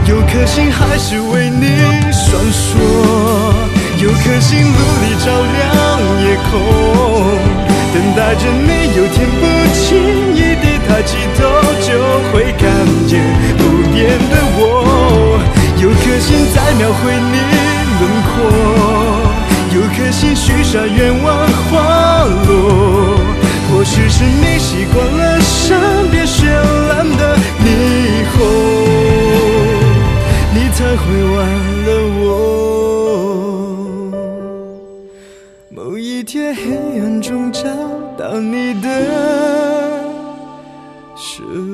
有颗心还是为你闪烁，有颗心努力照亮夜空，等待着你有天不经意地抬起头，就会看见不变的我。有颗心在描绘你轮廓，有颗心许下愿望花落。或许是你习惯了身边绚烂的霓虹，你才会忘了我。某一天黑暗中找到你的时